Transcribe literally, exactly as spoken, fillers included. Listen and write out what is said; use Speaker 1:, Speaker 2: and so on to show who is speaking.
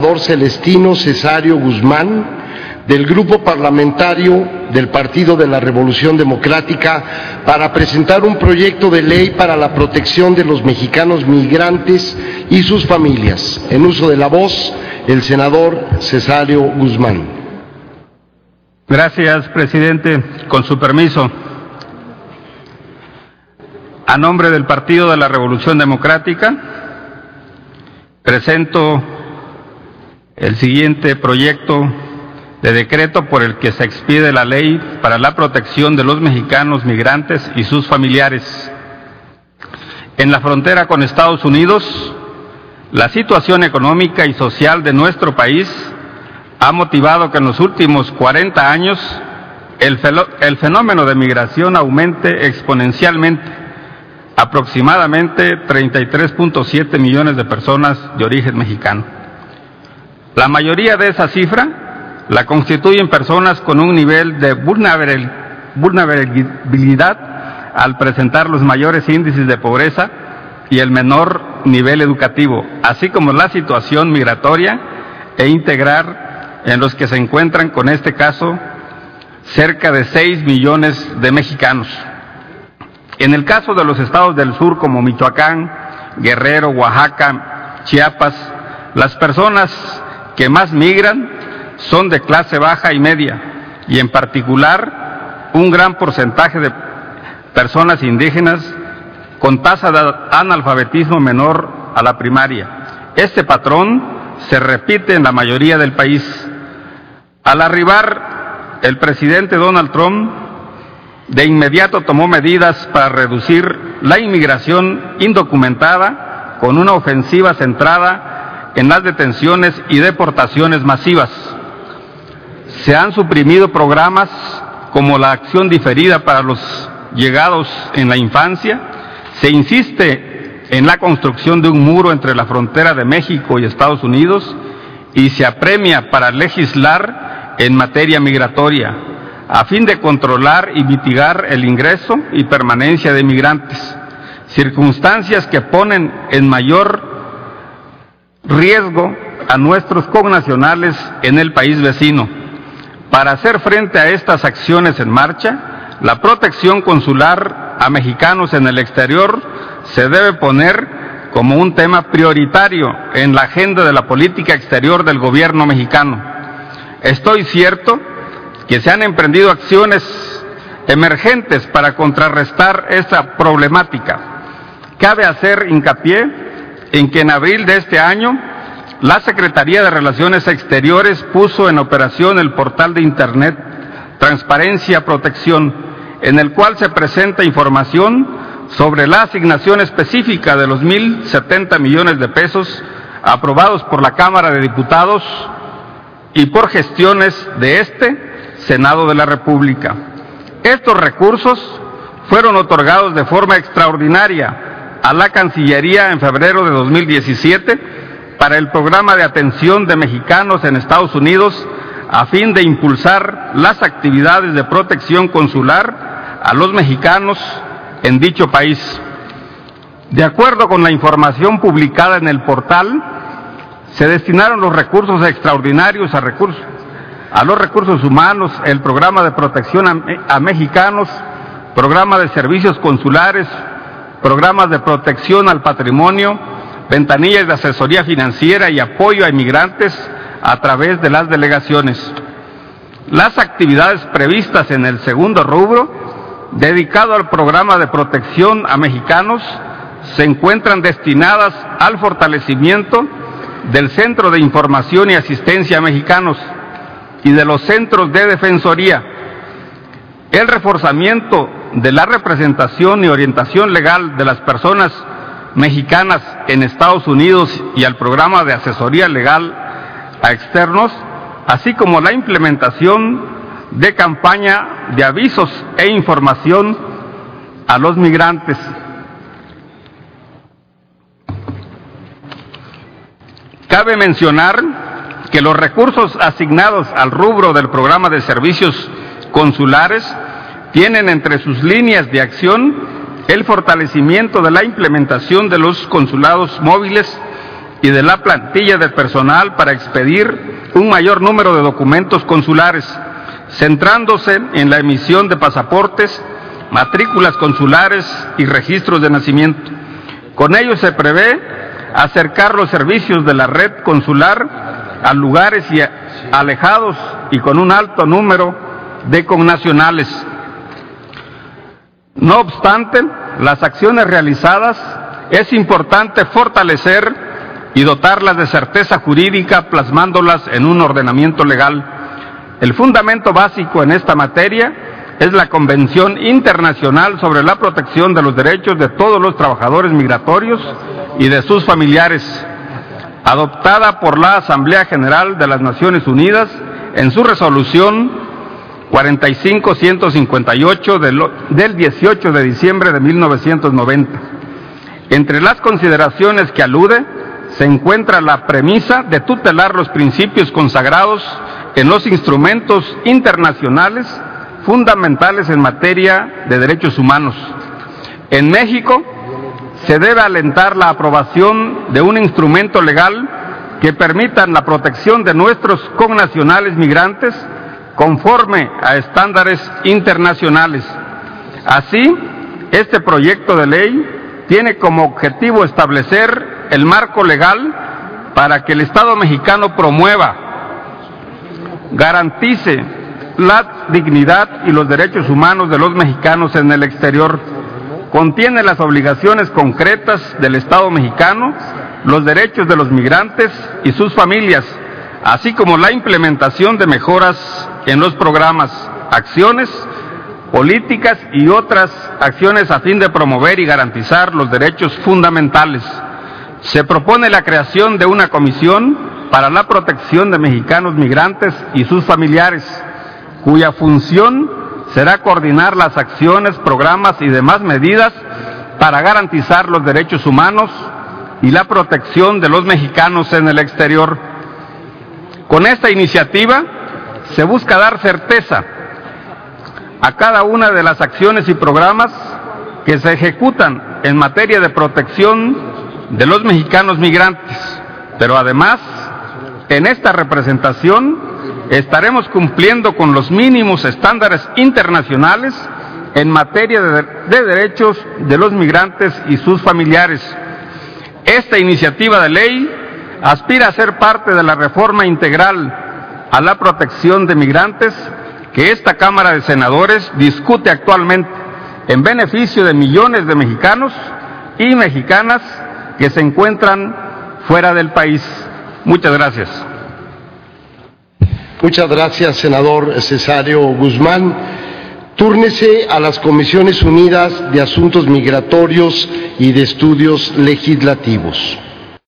Speaker 1: senador Celestino Cesario Guzmán, del Grupo Parlamentario del Partido de la Revolución Democrática, para presentar un proyecto de ley para la protección de los mexicanos migrantes y sus familias. En uso de la voz, el senador Cesario Guzmán.
Speaker 2: Gracias, presidente. Con su permiso, a nombre del Partido de la Revolución Democrática, presento el siguiente proyecto de decreto por el que se expide la ley para la protección de los mexicanos migrantes y sus familiares. En la frontera con Estados Unidos, la situación económica y social de nuestro país ha motivado que en los últimos cuarenta años el, el fenómeno de migración aumente exponencialmente, aproximadamente treinta y tres punto siete millones de personas de origen mexicano. La mayoría de esa cifra la constituyen personas con un nivel de vulnerabilidad al presentar los mayores índices de pobreza y el menor nivel educativo, así como la situación migratoria e integrar en los que se encuentran, con este caso, cerca de seis millones de mexicanos. En el caso de los estados del sur como Michoacán, Guerrero, Oaxaca, Chiapas, las personas que más migran son de clase baja y media, y en particular un gran porcentaje de personas indígenas con tasa de analfabetismo menor a la primaria. Este patrón se repite en la mayoría del país. Al arribar el presidente Donald Trump, de inmediato tomó medidas para reducir la inmigración indocumentada con una ofensiva centrada en las detenciones y deportaciones masivas. Se han suprimido programas como la acción diferida para los llegados en la infancia. Se insiste en la construcción de un muro entre la frontera de México y Estados Unidos y se apremia para legislar en materia migratoria a fin de controlar y mitigar el ingreso y permanencia de migrantes, circunstancias que ponen en mayor riesgo a nuestros connacionales en el país vecino. Para hacer frente a estas acciones en marcha, la protección consular a mexicanos en el exterior se debe poner como un tema prioritario en la agenda de la política exterior del gobierno mexicano. Estoy cierto que se han emprendido acciones emergentes para contrarrestar esta problemática. Cabe hacer hincapié en que en abril de este año, la Secretaría de Relaciones Exteriores puso en operación el portal de Internet Transparencia Protección, en el cual se presenta información sobre la asignación específica de los mil setenta millones de pesos aprobados por la Cámara de Diputados y por gestiones de este Senado de la República. Estos recursos fueron otorgados de forma extraordinaria a la Cancillería en febrero de dos mil diecisiete para el programa de atención de mexicanos en Estados Unidos a fin de impulsar las actividades de protección consular a los mexicanos en dicho país. De acuerdo con la información publicada en el portal, se destinaron los recursos extraordinarios a, recursos, a los recursos humanos, el programa de protección a, a mexicanos, programa de servicios consulares, programas de protección al patrimonio, ventanillas de asesoría financiera y apoyo a inmigrantes a través de las delegaciones. Las actividades previstas en el segundo rubro, dedicado al programa de protección a mexicanos, se encuentran destinadas al fortalecimiento del Centro de Información y Asistencia a Mexicanos y de los centros de defensoría, el reforzamiento de la representación y orientación legal de las personas mexicanas en Estados Unidos y al programa de asesoría legal a externos, así como la implementación de campaña de avisos e información a los migrantes. Cabe mencionar que los recursos asignados al rubro del programa de servicios consulares tienen entre sus líneas de acción el fortalecimiento de la implementación de los consulados móviles y de la plantilla de personal para expedir un mayor número de documentos consulares, centrándose en la emisión de pasaportes, matrículas consulares y registros de nacimiento. Con ello se prevé acercar los servicios de la red consular a lugares y a, alejados y con un alto número de connacionales. No obstante, las acciones realizadas es importante fortalecer y dotarlas de certeza jurídica, plasmándolas en un ordenamiento legal. El fundamento básico en esta materia es la Convención Internacional sobre la Protección de los Derechos de todos los trabajadores migratorios y de sus familiares, adoptada por la Asamblea General de las Naciones Unidas en su resolución cuarenta y cinco ciento cincuenta y ocho del, del dieciocho de diciembre de mil novecientos noventa. Entre las consideraciones que alude se encuentra la premisa de tutelar los principios consagrados en los instrumentos internacionales fundamentales en materia de derechos humanos. En México se debe alentar la aprobación de un instrumento legal que permita la protección de nuestros connacionales migrantes conforme a estándares internacionales. Así, este proyecto de ley tiene como objetivo establecer el marco legal para que el Estado mexicano promueva, garantice la dignidad y los derechos humanos de los mexicanos en el exterior. Contiene las obligaciones concretas del Estado mexicano, los derechos de los migrantes y sus familias, así como la implementación de mejoras en los programas, acciones, políticas y otras acciones a fin de promover y garantizar los derechos fundamentales. Se propone la creación de una comisión para la protección de mexicanos migrantes y sus familiares, cuya función será coordinar las acciones, programas y demás medidas para garantizar los derechos humanos y la protección de los mexicanos en el exterior. Con esta iniciativa se busca dar certeza a cada una de las acciones y programas que se ejecutan en materia de protección de los mexicanos migrantes, pero además, en esta representación estaremos cumpliendo con los mínimos estándares internacionales en materia de, de derechos de los migrantes y sus familiares. Esta iniciativa de ley aspira a ser parte de la reforma integral a la protección de migrantes que esta Cámara de Senadores discute actualmente en beneficio de millones de mexicanos y mexicanas que se encuentran fuera del país. Muchas gracias.
Speaker 1: Muchas gracias, senador Cesario Guzmán. Túrnese a las Comisiones Unidas de Asuntos Migratorios y de Estudios Legislativos.